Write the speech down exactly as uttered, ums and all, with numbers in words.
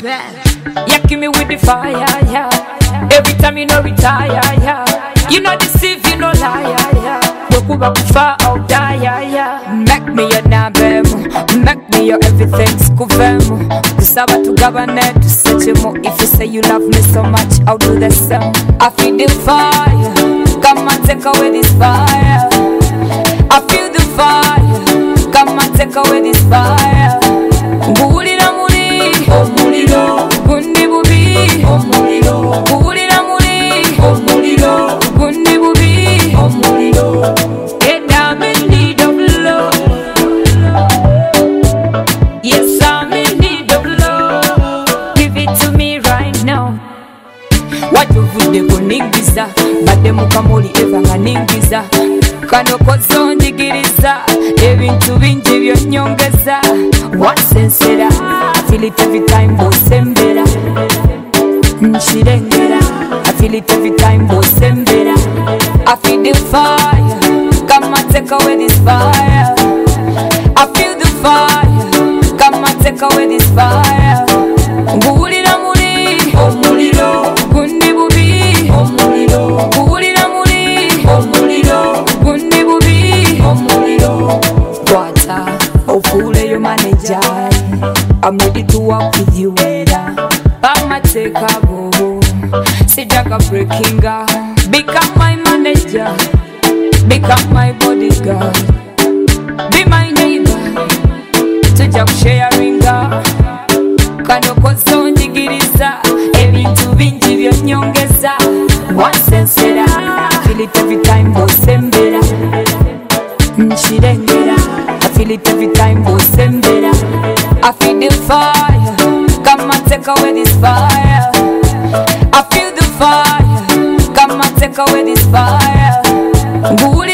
bad. Yeah, kill me with the fire, yeah. Every time you know retire, yeah. You know deceive, you know lie, yeah. Yokuba kufa or die, yeah. Make me your nabemu, make me your everything, skuvemu. Kusaba tugabane, tusechemo. If you say you love me so much, I'll do the same. I feel the fire, come and take away this fire. I feel the fire, come and take away this fire. Gulira muri, omuliro, gundi bubi, omuliro. Gulira muri, omuliro, gundi bubi, omuliro. And I'm in need of love. Yes, I'm in need of love. Give it to me right now. Wajuvudde kuningiza, badde mukamuli eva nga ningiza. Kano kozonjigiriza, ebintu bingi byonyongeza. Wansensera, I feel it every time bosembera. Nchirengera, I feel it every time bosembera. I feel the fire, come and take away this fire. I feel the fire, come and take away this fire. Gulira muri, omuliro, gundi bubi, omuliro. Gulira muri, omuliro, gundi bubi, omuliro. Kwata, ofule your manager. I'm ready to walk with you, Eda. I'ma take a go. Sijaka breaking up. Become my manager. Become my bodyguard. Be my neighbor. Tujja kusharinga. Kano kozonjigiriza. Ebintu bingi byonyongeza. Wansensera. Feel it every time bosembera. Nchirengera. I feel it every time bosembera. I feel the fire. Come and take away this fire. I feel the fire. Come and take away this fire. Guli